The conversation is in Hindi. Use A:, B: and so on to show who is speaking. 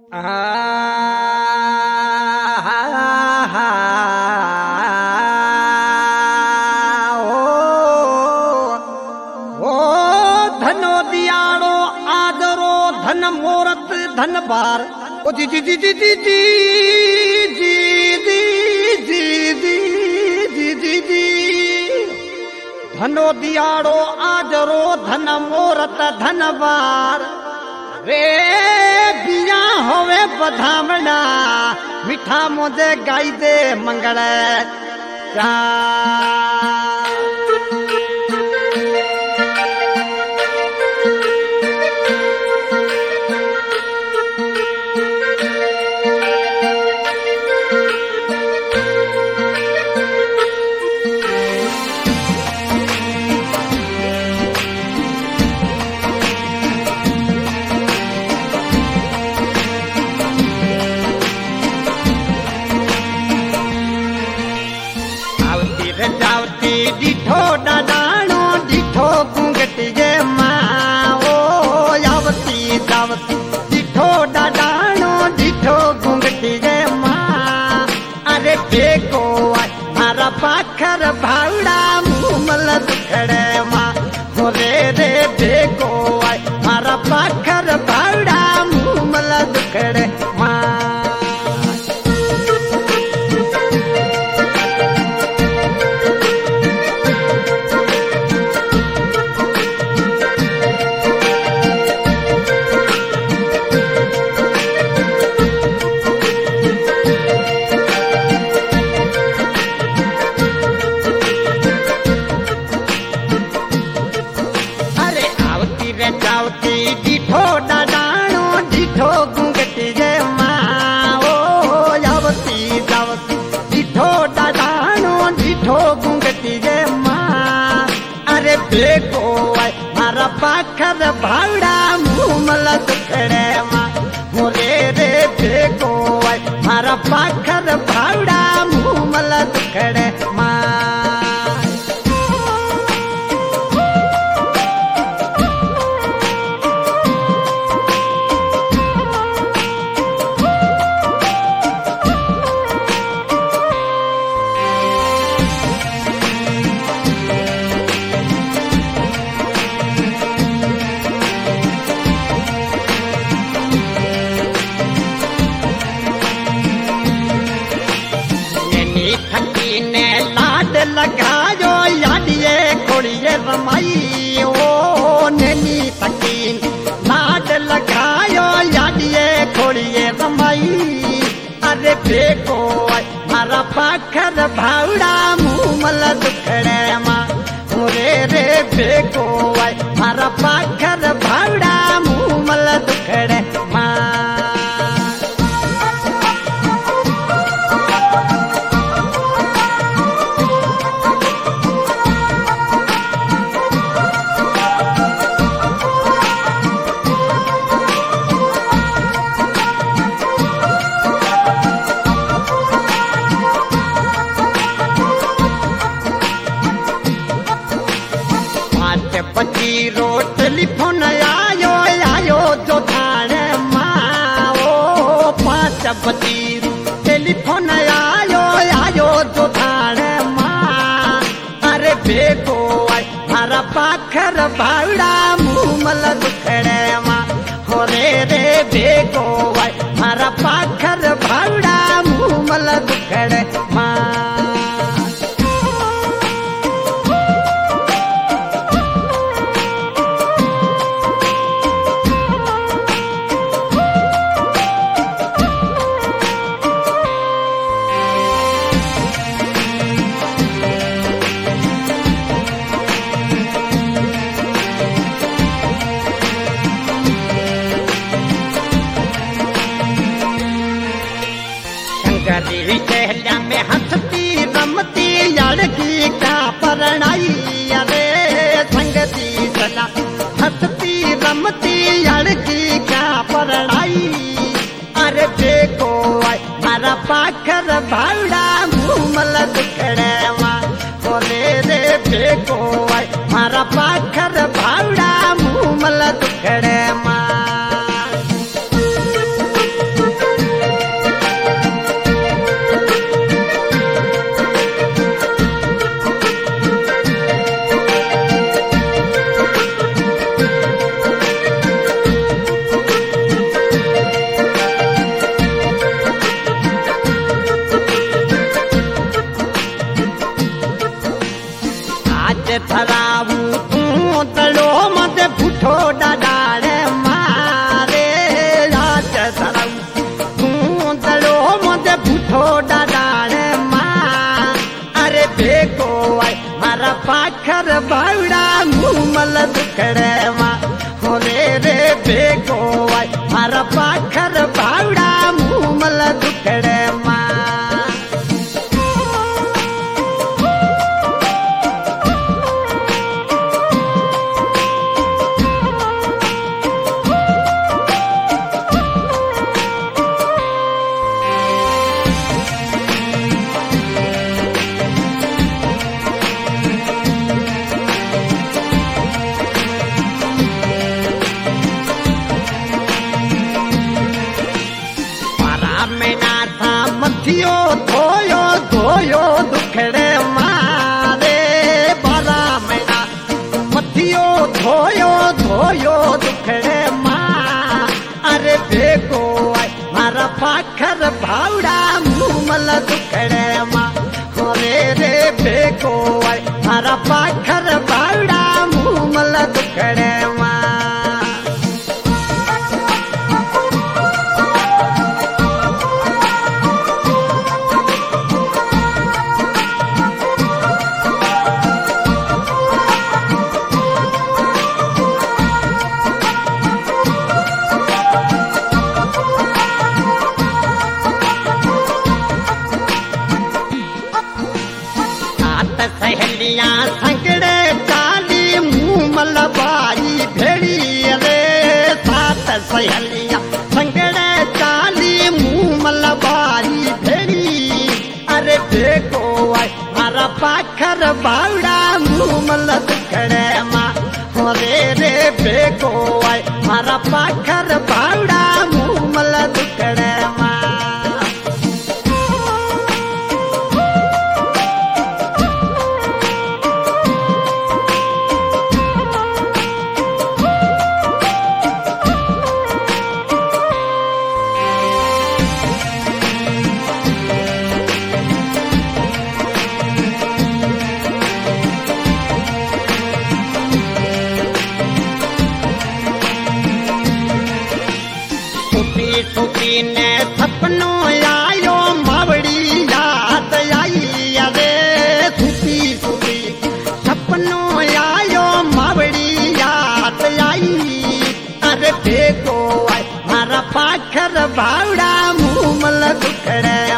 A: धनो दियाड़ो आदरो धन मोरत धन बार ओ जी जी जी जी जी जी जी जी जी जी जी जी जी धनो दियाड़ो आदरो धन मोरत धन बार रे बिया होवे बधामणा मिठा मुझे गाई दे मंगल चा डिठो डाडाणो डिठो घूंघट जे मां ओ यावती दावती डिठो डाडाणो डिठो घूंघट जे मां अरे देखो मारा पाखर भावड़ा मुमल दुखड़े मां रे रे देखो मारा पाखर भावड़ा मुमल दुखड़े मां डिठो डाडाणो डिठो घूंघट जे मां ओ यावती दावती डिठो डाडाणो डिठो घूंघट जे मां अरे देखो मारा पाखर भावड़ा मुमल दुखड़े मां मोरे रे देखो मारा पाखर भावड़ा मुमल दुखड़े मां लगायो यादिए खोड़िए रमाई ओ नैनी तकीन लाड लगायो यादिए खोड़िए रमाई अरे देखो मारा पाखर भावड़ा मुमल दुखड़े मां रे रे देखो मारा पाखर भावड़ा मुमल दुखड़े मां पची रो टेलीफोन आयो आयो जो थाने मां ओ 5 बजी टेलीफोन आयो आयो जो थाने मां अरे देखो मारा पाखर भावड़ा मुमल दुखड़े मां हो रे रे देखो मारा पाखर भावड़ा मुमल दुखड़े मां शहला में हंसती रमती लड़की का परणाई अरे संगती सदा हंसती रमती लड़की का परणाई अरे देखो मारा पाखर भावड़ा मुमल दुखड़े मां रे रे देखो मारा पाखर भावड़ा मुमल दुखड़े मां पाखर बावड़ा मुमल दुखड़े माँ होरे रे बेगो आई मारा पाखर बावड़ा मुमल दुखड़े माँ मथियो धोयो धोयो दुखड़े मारे 12 महीना मथियो धोयो धोयो दुखड़े माँ अरे बेगो आई मारा पाखर भावड़ा मुमल दुखड़े माँ होरे रे बेगो आई मारा पाखर भावड़ा मुमल दुखड़े माँ सहेलियां संगड़े चाली मुमल बाई भेड़ी रे 7 सहेलियां संगड़े चाली मुमल बाई भेड़ी अरे देखो आई मारा पाखर बावड़ा मुमल दुखड़े माँ होरे रे बेगो आई मारा पाखर बावड़ा मुमल दुखड़े माँ सुखी ने सपनों आयो मावड़ी याद आई अरे सुखी सुखी सपनों आयो मावड़ी याद आई अरे देखो आई मारा पाखर भावड़ा मुमल दुखड़े